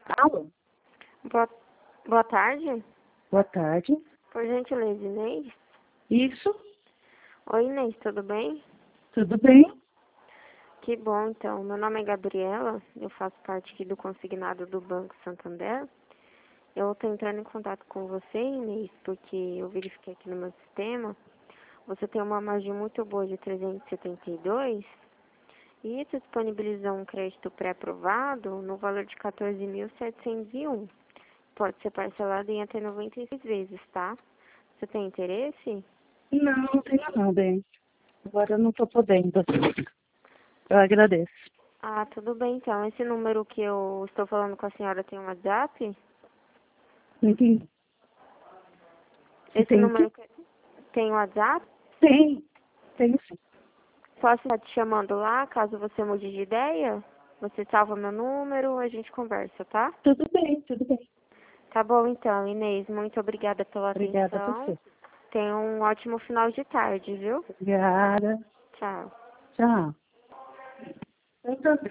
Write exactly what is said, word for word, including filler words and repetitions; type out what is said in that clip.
Alô? Boa, boa tarde. Boa tarde. Por gentileza, Inês? Isso? Oi, Inês, tudo bem? Tudo bem? Que bom, então. Meu nome é Gabriela, eu faço parte aqui do consignado do Banco Santander. Eu estou entrando em contato com você, Inês, porque eu verifiquei aqui no meu sistema. Você tem uma margem muito boa de trezentos e setenta e dois e isso disponibilizou um crédito pré-aprovado no valor de quatorze mil setecentos e um. Pode ser parcelado em até noventa e seis vezes, tá? Você tem interesse? Não, não tenho não, bem. Agora eu não estou podendo. Eu agradeço. Ah, tudo bem então. Esse número que eu estou falando com a senhora tem um WhatsApp? Entendi. Você Esse tem o quê? número que- tem WhatsApp? Tem. Tenho sim. Posso estar te chamando lá, caso você mude de ideia? Você salva meu número, a gente conversa, tá? Tudo bem, tudo bem. Tá bom então, Inês. Muito obrigada pela Obrigada a atenção. você. Tenha um ótimo final de tarde, viu? Obrigada. Tchau. Tchau. Então,